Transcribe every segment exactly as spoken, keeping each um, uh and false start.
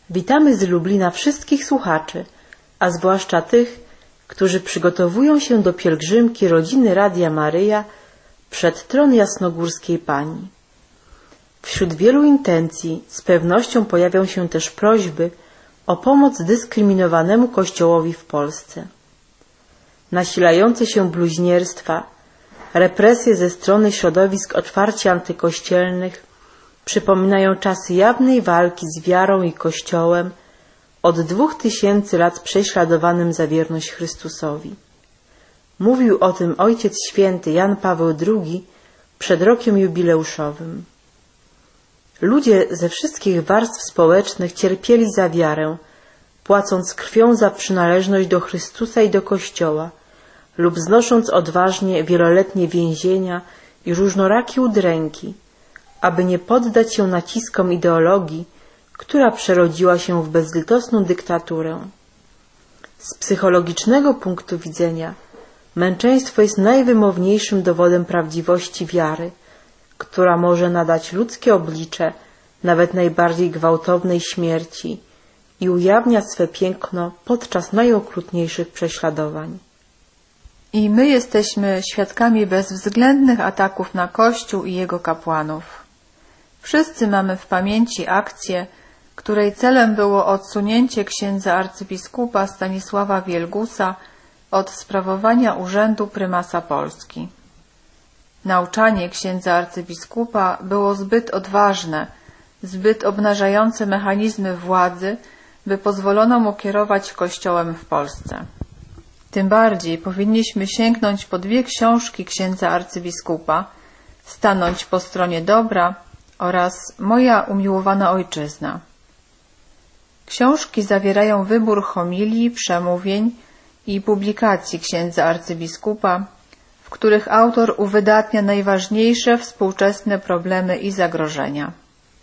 Witamy z Lublina wszystkich słuchaczy, a zwłaszcza tych, którzy przygotowują się do pielgrzymki rodziny Radia Maryja przed tron Jasnogórskiej Pani. Wśród wielu intencji z pewnością pojawią się też prośby o pomoc dyskryminowanemu Kościołowi w Polsce. Nasilające się bluźnierstwa, represje ze strony środowisk otwarcie antykościelnych przypominają czasy jawnej walki z wiarą i Kościołem od dwóch tysięcy lat prześladowanym za wierność Chrystusowi. Mówił o tym Ojciec Święty Jan Paweł drugi przed rokiem jubileuszowym. Ludzie ze wszystkich warstw społecznych cierpieli za wiarę, płacąc krwią za przynależność do Chrystusa i do Kościoła lub znosząc odważnie wieloletnie więzienia i różnorakie udręki, aby nie poddać się naciskom ideologii, która przerodziła się w bezlitosną dyktaturę. Z psychologicznego punktu widzenia męczeństwo jest najwymowniejszym dowodem prawdziwości wiary, która może nadać ludzkie oblicze nawet najbardziej gwałtownej śmierci i ujawnia swe piękno podczas najokrutniejszych prześladowań. I my jesteśmy świadkami bezwzględnych ataków na Kościół i jego kapłanów. Wszyscy mamy w pamięci akcję, której celem było odsunięcie księdza arcybiskupa Stanisława Wielgusa od sprawowania urzędu prymasa Polski. Nauczanie księdza arcybiskupa było zbyt odważne, zbyt obnażające mechanizmy władzy, by pozwolono mu kierować Kościołem w Polsce. Tym bardziej powinniśmy sięgnąć po dwie książki księdza arcybiskupa, Stanąć po stronie dobra oraz Moja umiłowana ojczyzna. Książki zawierają wybór homilii, przemówień i publikacji księdza arcybiskupa, w których autor uwydatnia najważniejsze współczesne problemy i zagrożenia.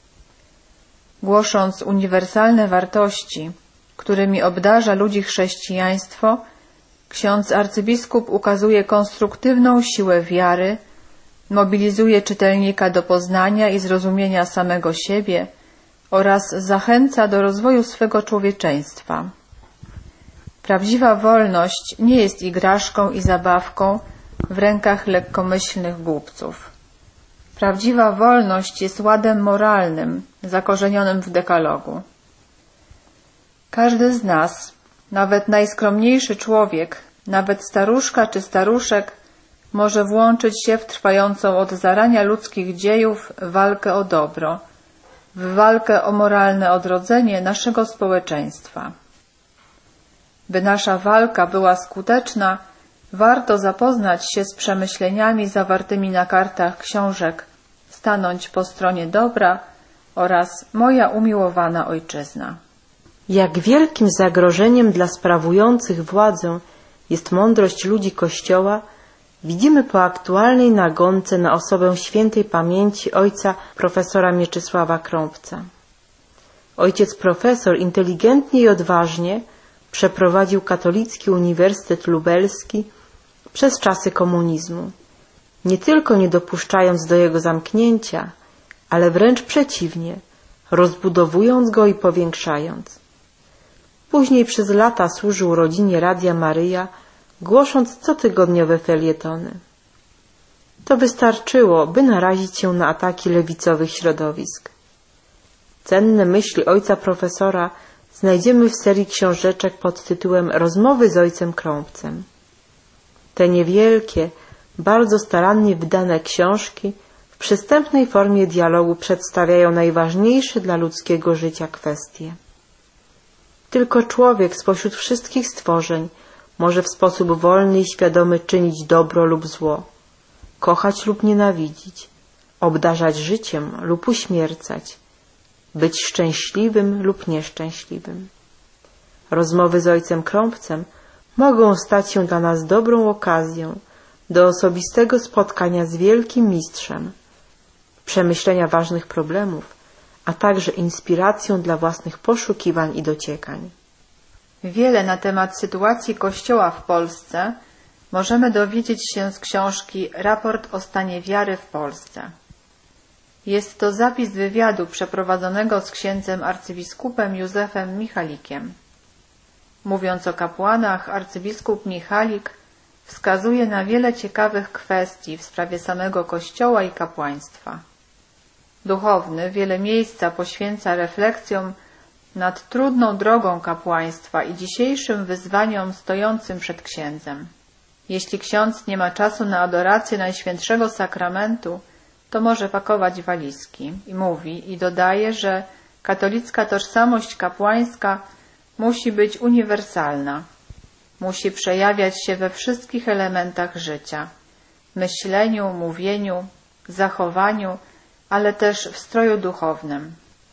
Głosząc uniwersalne wartości, którymi obdarza ludzi chrześcijaństwo, ksiądz arcybiskup ukazuje konstruktywną siłę wiary, mobilizuje czytelnika do poznania i zrozumienia samego siebie oraz zachęca do rozwoju swego człowieczeństwa. Prawdziwa wolność nie jest igraszką i zabawką w rękach lekkomyślnych głupców. Prawdziwa wolność jest ładem moralnym, zakorzenionym w dekalogu. Każdy z nas, nawet najskromniejszy człowiek, nawet staruszka czy staruszek, może włączyć się w trwającą od zarania ludzkich dziejów walkę o dobro, w walkę o moralne odrodzenie naszego społeczeństwa. By nasza walka była skuteczna, warto zapoznać się z przemyśleniami zawartymi na kartach książek Stanąć po stronie dobra oraz Moja umiłowana ojczyzna. Jak wielkim zagrożeniem dla sprawujących władzę jest mądrość ludzi Kościoła, widzimy po aktualnej nagonce na osobę świętej pamięci ojca profesora Mieczysława Krąpca. Ojciec profesor inteligentnie i odważnie przeprowadził Katolicki Uniwersytet Lubelski przez czasy komunizmu, nie tylko nie dopuszczając do jego zamknięcia, ale wręcz przeciwnie, rozbudowując go i powiększając. Później przez lata służył rodzinie Radia Maryja, głosząc cotygodniowe felietony. To wystarczyło, by narazić się na ataki lewicowych środowisk. Cenne myśli ojca profesora znajdziemy w serii książeczek pod tytułem Rozmowy z ojcem Krąpcem. Te niewielkie, bardzo starannie wydane książki w przystępnej formie dialogu przedstawiają najważniejsze dla ludzkiego życia kwestie. Tylko człowiek spośród wszystkich stworzeń może w sposób wolny i świadomy czynić dobro lub zło, kochać lub nienawidzić, obdarzać życiem lub uśmiercać, być szczęśliwym lub nieszczęśliwym. Rozmowy z ojcem Krąpcem mogą stać się dla nas dobrą okazją do osobistego spotkania z wielkim mistrzem, przemyślenia ważnych problemów, a także inspiracją dla własnych poszukiwań i dociekań. Wiele na temat sytuacji Kościoła w Polsce możemy dowiedzieć się z książki Raport o stanie wiary w Polsce. Jest to zapis wywiadu przeprowadzonego z księdzem arcybiskupem Józefem Michalikiem. Mówiąc o kapłanach, arcybiskup Michalik wskazuje na wiele ciekawych kwestii w sprawie samego Kościoła i kapłaństwa. Duchowny wiele miejsca poświęca refleksjom nad trudną drogą kapłaństwa i dzisiejszym wyzwaniom stojącym przed księdzem. Jeśli ksiądz nie ma czasu na adorację Najświętszego Sakramentu, to może pakować walizki i mówi i dodaje, że katolicka tożsamość kapłańska musi być uniwersalna. Musi przejawiać się we wszystkich elementach życia, myśleniu, mówieniu, zachowaniu, ale też w stroju duchownym.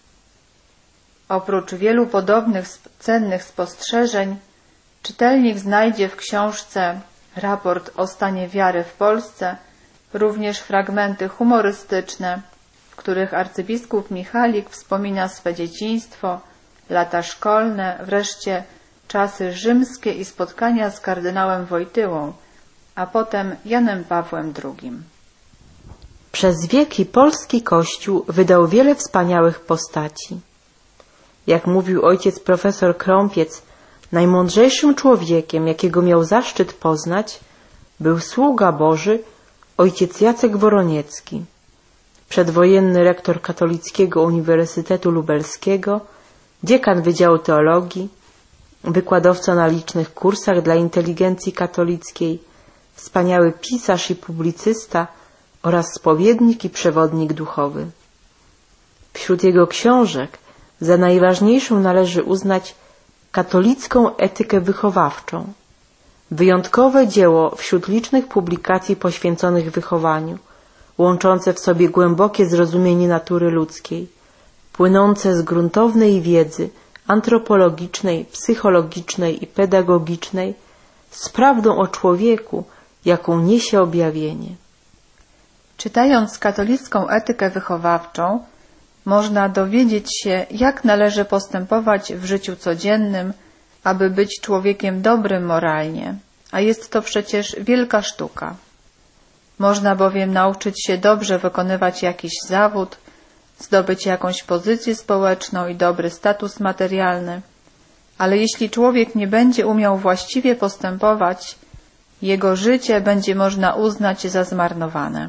Oprócz wielu podobnych cennych spostrzeżeń, czytelnik znajdzie w książce Raport o stanie wiary w Polsce również fragmenty humorystyczne, w których arcybiskup Michalik wspomina swe dzieciństwo, lata szkolne, wreszcie czasy rzymskie i spotkania z kardynałem Wojtyłą, a potem Janem Pawłem drugim. Przez wieki polski Kościół wydał wiele wspaniałych postaci. Jak mówił ojciec profesor Krąpiec, najmądrzejszym człowiekiem, jakiego miał zaszczyt poznać, był sługa Boży ojciec Jacek Woroniecki, przedwojenny rektor Katolickiego Uniwersytetu Lubelskiego, dziekan Wydziału Teologii, wykładowca na licznych kursach dla inteligencji katolickiej, wspaniały pisarz i publicysta oraz spowiednik i przewodnik duchowy. Wśród jego książek za najważniejszą należy uznać Katolicką etykę wychowawczą, wyjątkowe dzieło wśród licznych publikacji poświęconych wychowaniu, łączące w sobie głębokie zrozumienie natury ludzkiej, płynące z gruntownej wiedzy antropologicznej, psychologicznej i pedagogicznej, z prawdą o człowieku, jaką niesie objawienie. Czytając katolicką etykę wychowawczą, można dowiedzieć się, jak należy postępować w życiu codziennym, aby być człowiekiem dobrym moralnie, a jest to przecież wielka sztuka. Można bowiem nauczyć się dobrze wykonywać jakiś zawód, zdobyć jakąś pozycję społeczną i dobry status materialny, ale jeśli człowiek nie będzie umiał właściwie postępować, jego życie będzie można uznać za zmarnowane.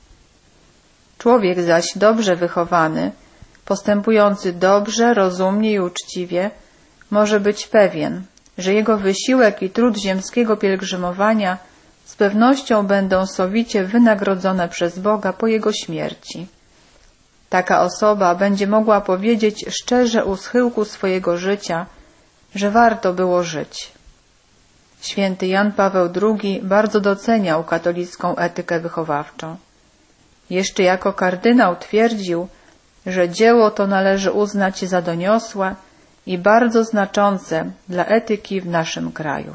Człowiek zaś dobrze wychowany, postępujący dobrze, rozumnie i uczciwie, może być pewien, że jego wysiłek i trud ziemskiego pielgrzymowania z pewnością będą sowicie wynagrodzone przez Boga po jego śmierci. Taka osoba będzie mogła powiedzieć szczerze u schyłku swojego życia, że warto było żyć. Święty Jan Paweł drugi bardzo doceniał katolicką etykę wychowawczą. Jeszcze jako kardynał twierdził, że dzieło to należy uznać za doniosłe i bardzo znaczące dla etyki w naszym kraju.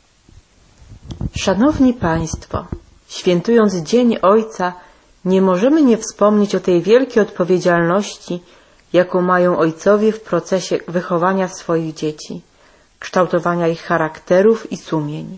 Szanowni Państwo, świętując Dzień Ojca, nie możemy nie wspomnieć o tej wielkiej odpowiedzialności, jaką mają ojcowie w procesie wychowania swoich dzieci, kształtowania ich charakterów i sumień.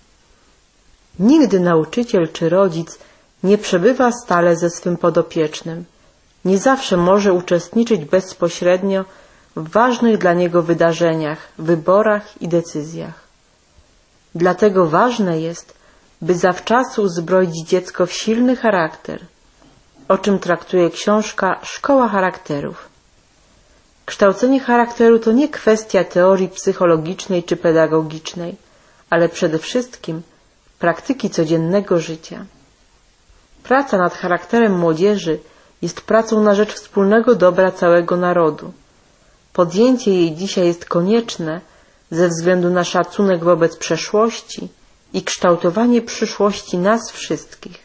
Nigdy nauczyciel czy rodzic nie przebywa stale ze swym podopiecznym, nie zawsze może uczestniczyć bezpośrednio w ważnych dla niego wydarzeniach, wyborach i decyzjach. Dlatego ważne jest, by zawczasu uzbroić dziecko w silny charakter, o czym traktuje książka Szkoła charakterów. Kształcenie charakteru to nie kwestia teorii psychologicznej czy pedagogicznej, ale przede wszystkim praktyki codziennego życia. Praca nad charakterem młodzieży jest pracą na rzecz wspólnego dobra całego narodu. Podjęcie jej dzisiaj jest konieczne ze względu na szacunek wobec przeszłości i kształtowanie przyszłości nas wszystkich.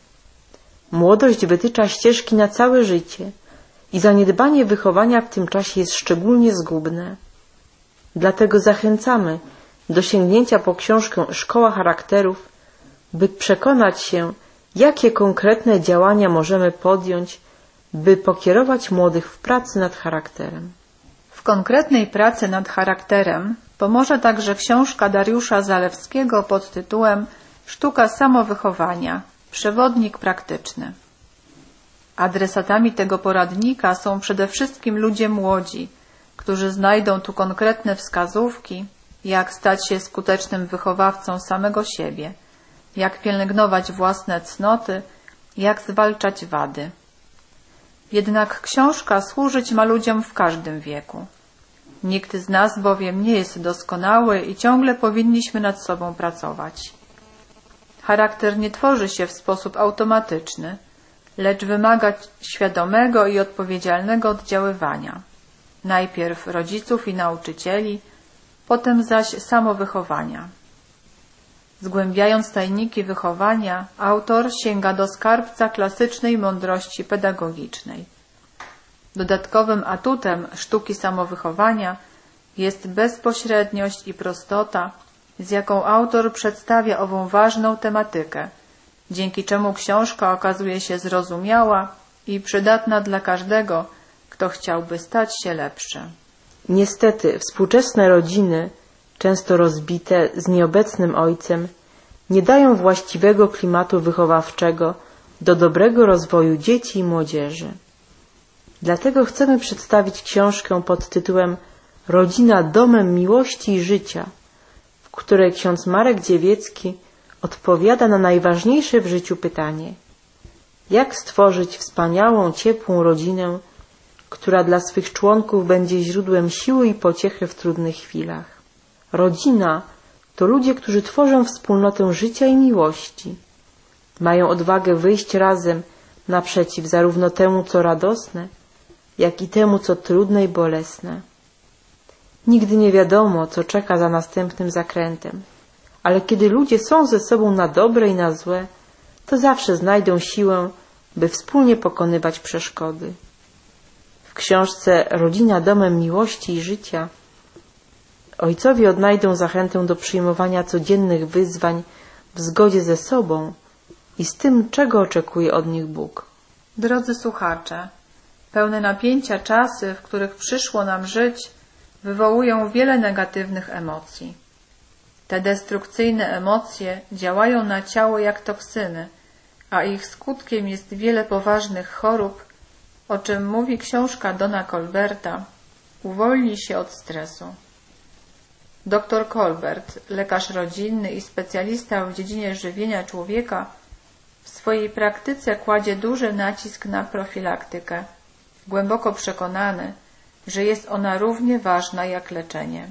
Młodość wytycza ścieżki na całe życie i zaniedbanie wychowania w tym czasie jest szczególnie zgubne. Dlatego zachęcamy do sięgnięcia po książkę Szkoła charakterów, by przekonać się, jakie konkretne działania możemy podjąć, by pokierować młodych w pracy nad charakterem. W konkretnej pracy nad charakterem pomoże także książka Dariusza Zalewskiego pod tytułem Sztuka samowychowania. Przewodnik praktyczny. Adresatami tego poradnika są przede wszystkim ludzie młodzi, którzy znajdą tu konkretne wskazówki, jak stać się skutecznym wychowawcą samego siebie, jak pielęgnować własne cnoty, jak zwalczać wady. Jednak książka służyć ma ludziom w każdym wieku. Nikt z nas bowiem nie jest doskonały i ciągle powinniśmy nad sobą pracować. Charakter nie tworzy się w sposób automatyczny, lecz wymaga świadomego i odpowiedzialnego oddziaływania. Najpierw rodziców i nauczycieli, potem zaś samowychowania. Zgłębiając tajniki wychowania, autor sięga do skarbca klasycznej mądrości pedagogicznej. Dodatkowym atutem sztuki samowychowania jest bezpośredniość i prostota, z jaką autor przedstawia ową ważną tematykę, dzięki czemu książka okazuje się zrozumiała i przydatna dla każdego, kto chciałby stać się lepszy. Niestety, współczesne rodziny, często rozbite z nieobecnym ojcem, nie dają właściwego klimatu wychowawczego do dobrego rozwoju dzieci i młodzieży. Dlatego chcemy przedstawić książkę pod tytułem Rodzina domem miłości i życia, w której ksiądz Marek Dziewiecki odpowiada na najważniejsze w życiu pytanie: jak stworzyć wspaniałą, ciepłą rodzinę, która dla swych członków będzie źródłem siły i pociechy w trudnych chwilach. Rodzina to ludzie, którzy tworzą wspólnotę życia i miłości. Mają odwagę wyjść razem naprzeciw zarówno temu, co radosne, jak i temu, co trudne i bolesne. Nigdy nie wiadomo, co czeka za następnym zakrętem, ale kiedy ludzie są ze sobą na dobre i na złe, to zawsze znajdą siłę, by wspólnie pokonywać przeszkody. W książce Rodzina domem miłości i życia ojcowie odnajdą zachętę do przyjmowania codziennych wyzwań w zgodzie ze sobą i z tym, czego oczekuje od nich Bóg. Drodzy słuchacze, pełne napięcia czasy, w których przyszło nam żyć, wywołują wiele negatywnych emocji. Te destrukcyjne emocje działają na ciało jak toksyny, a ich skutkiem jest wiele poważnych chorób, o czym mówi książka Dona Colberta Uwolnij się od stresu. Doktor Colbert, lekarz rodzinny i specjalista w dziedzinie żywienia człowieka, w swojej praktyce kładzie duży nacisk na profilaktykę, głęboko przekonany, że jest ona równie ważna jak leczenie.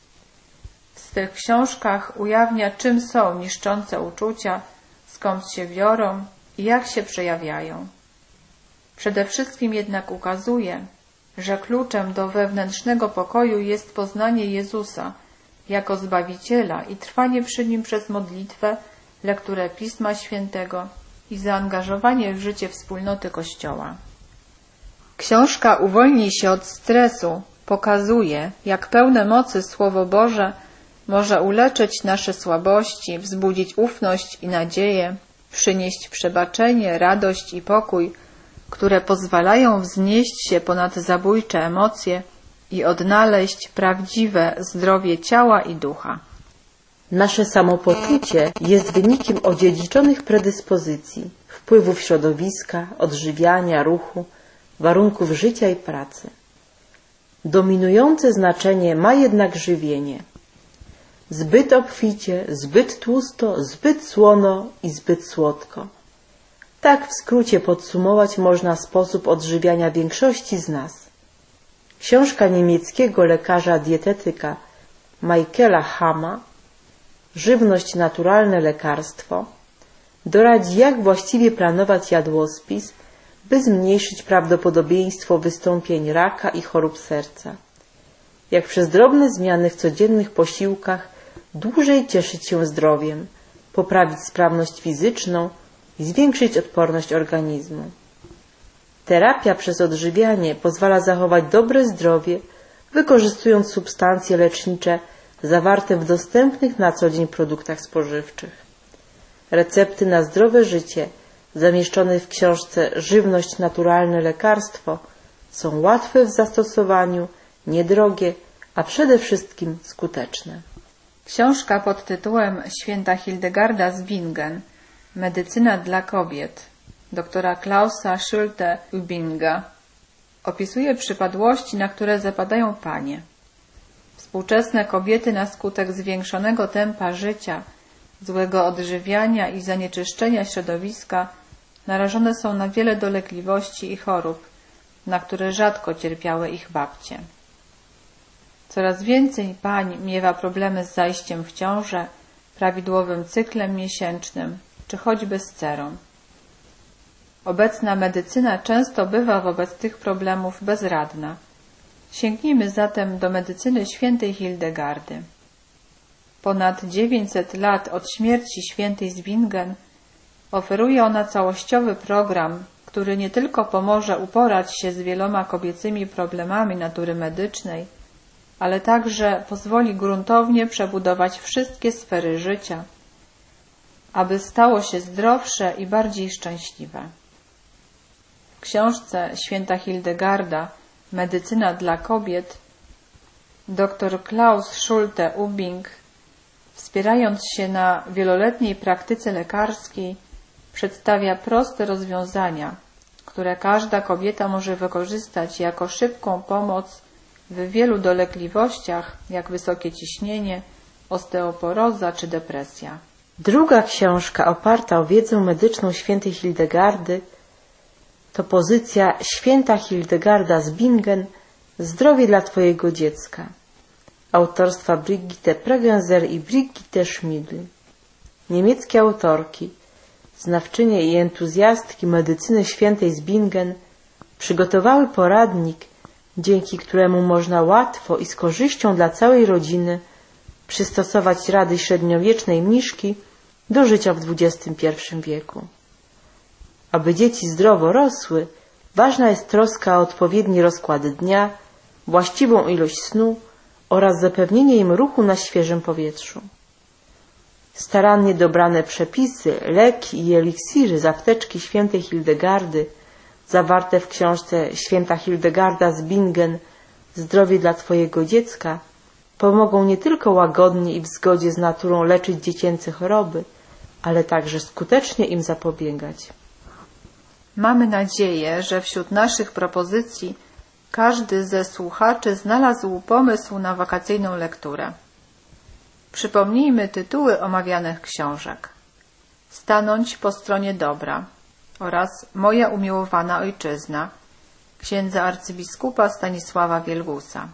W swych książkach ujawnia, czym są niszczące uczucia, skąd się biorą i jak się przejawiają. Przede wszystkim jednak ukazuje, że kluczem do wewnętrznego pokoju jest poznanie Jezusa jako Zbawiciela i trwanie przy Nim przez modlitwę, lekturę Pisma Świętego i zaangażowanie w życie wspólnoty Kościoła. Książka Uwolnij się od stresu pokazuje, jak pełne mocy Słowo Boże może uleczyć nasze słabości, wzbudzić ufność i nadzieję, przynieść przebaczenie, radość i pokój, które pozwalają wznieść się ponad zabójcze emocje i odnaleźć prawdziwe zdrowie ciała i ducha. Nasze samopoczucie jest wynikiem odziedziczonych predyspozycji, wpływów środowiska, odżywiania, ruchu, warunków życia i pracy. Dominujące znaczenie ma jednak żywienie. Zbyt obficie, zbyt tłusto, zbyt słono i zbyt słodko. Tak w skrócie podsumować można sposób odżywiania większości z nas. Książka niemieckiego lekarza dietetyka Michaela Hama Żywność, naturalne lekarstwo doradzi, jak właściwie planować jadłospis, by zmniejszyć prawdopodobieństwo wystąpień raka i chorób serca. Jak przez drobne zmiany w codziennych posiłkach dłużej cieszyć się zdrowiem, poprawić sprawność fizyczną i zwiększyć odporność organizmu. Terapia przez odżywianie pozwala zachować dobre zdrowie, wykorzystując substancje lecznicze zawarte w dostępnych na co dzień produktach spożywczych. Recepty na zdrowe życie zamieszczone w książce Żywność, naturalne lekarstwo są łatwe w zastosowaniu, niedrogie, a przede wszystkim skuteczne. Książka pod tytułem Święta Hildegarda z Bingen Medycyna dla kobiet doktora Klausa Schulte-Ubinga, opisuje przypadłości, na które zapadają panie. Współczesne kobiety na skutek zwiększonego tempa życia, złego odżywiania i zanieczyszczenia środowiska narażone są na wiele dolegliwości i chorób, na które rzadko cierpiały ich babcie. Coraz więcej pań miewa problemy z zajściem w ciążę, prawidłowym cyklem miesięcznym, czy choćby z cerą. Obecna medycyna często bywa wobec tych problemów bezradna. Sięgnijmy zatem do medycyny świętej Hildegardy. Ponad dziewięćset lat od śmierci świętej z Bingen oferuje ona całościowy program, który nie tylko pomoże uporać się z wieloma kobiecymi problemami natury medycznej, ale także pozwoli gruntownie przebudować wszystkie sfery życia, aby stało się zdrowsze i bardziej szczęśliwe. W książce święta Hildegarda Medycyna dla kobiet dr Klaus Schulte-Ubing, wspierając się na wieloletniej praktyce lekarskiej, przedstawia proste rozwiązania, które każda kobieta może wykorzystać jako szybką pomoc w wielu dolegliwościach, jak wysokie ciśnienie, osteoporoza czy depresja. Druga książka oparta o wiedzę medyczną świętej Hildegardy to pozycja Święta Hildegarda z Bingen Zdrowie dla Twojego dziecka autorstwa Brigitte Pregenzer i Brigitte Schmidl. Niemieckie autorki, znawczynie i entuzjastki medycyny świętej z Bingen przygotowały poradnik, dzięki któremu można łatwo i z korzyścią dla całej rodziny przystosować rady średniowiecznej mniszki do życia w dwudziestym pierwszym wieku. Aby dzieci zdrowo rosły, ważna jest troska o odpowiedni rozkład dnia, właściwą ilość snu oraz zapewnienie im ruchu na świeżym powietrzu. Starannie dobrane przepisy, leki i eliksiry z apteczki świętej Hildegardy, zawarte w książce Święta Hildegarda z Bingen Zdrowie dla Twojego dziecka, pomogą nie tylko łagodnie i w zgodzie z naturą leczyć dziecięce choroby, ale także skutecznie im zapobiegać. Mamy nadzieję, że wśród naszych propozycji każdy ze słuchaczy znalazł pomysł na wakacyjną lekturę. Przypomnijmy tytuły omawianych książek. Stanąć po stronie dobra oraz Moja umiłowana ojczyzna księdza arcybiskupa Stanisława Wielgusa.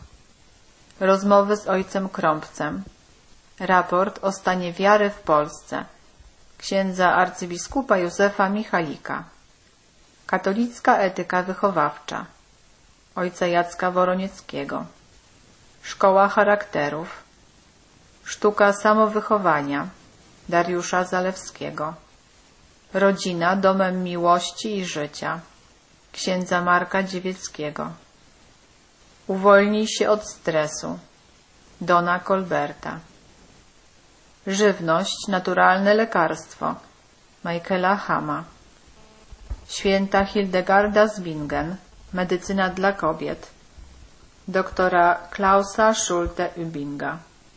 Rozmowy z ojcem Krąbcem. Raport o stanie wiary w Polsce księdza arcybiskupa Józefa Michalika. Katolicka etyka wychowawcza ojca Jacka Woronieckiego. Szkoła charakterów. Sztuka samowychowania Dariusza Zalewskiego. Rodzina domem miłości i życia księdza Marka Dziewieckiego. Uwolnij się od stresu Dona Colberta. Żywność, naturalne lekarstwo Michaela Hama. Święta Hildegarda z Bingen Medycyna dla kobiet doktora Klausa Schulte-Ubinga.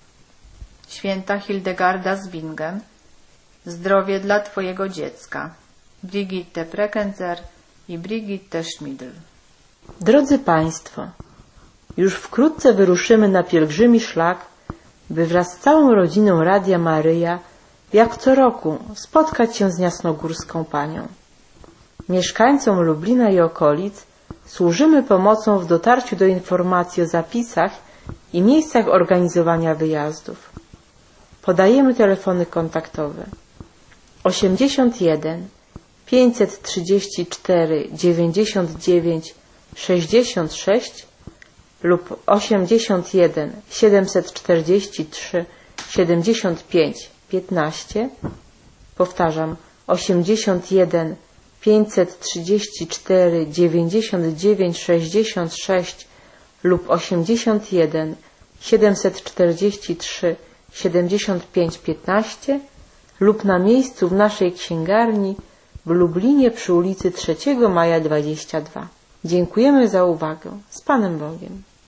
Święta Hildegarda z Bingen Zdrowie dla Twojego dziecka Brigitte Pregenzer i Brigitte Schmidl. Drodzy Państwo, już wkrótce wyruszymy na pielgrzymi szlak, by wraz z całą rodziną Radia Maryja, jak co roku, spotkać się z Jasnogórską Panią. Mieszkańcom Lublina i okolic służymy pomocą w dotarciu do informacji o zapisach i miejscach organizowania wyjazdów. Podajemy telefony kontaktowe osiemdziesiąt jeden pięćset trzydzieści cztery dziewięćdziesiąt dziewięć sześćdziesiąt sześć lub osiemdziesiąt jeden siedemset czterdzieści trzy siedemdziesiąt pięć piętnaście. Powtarzam, osiemdziesiąt jeden pięćset trzydzieści cztery dziewięćdziesiąt dziewięć sześćdziesiąt sześć lub osiemdziesiąt jeden siedemset czterdzieści trzy siedemdziesiąt pięć piętnaście lub na miejscu w naszej księgarni w Lublinie przy ulicy trzeciego Maja dwadzieścia dwa. Dziękujemy za uwagę. Z Panem Bogiem.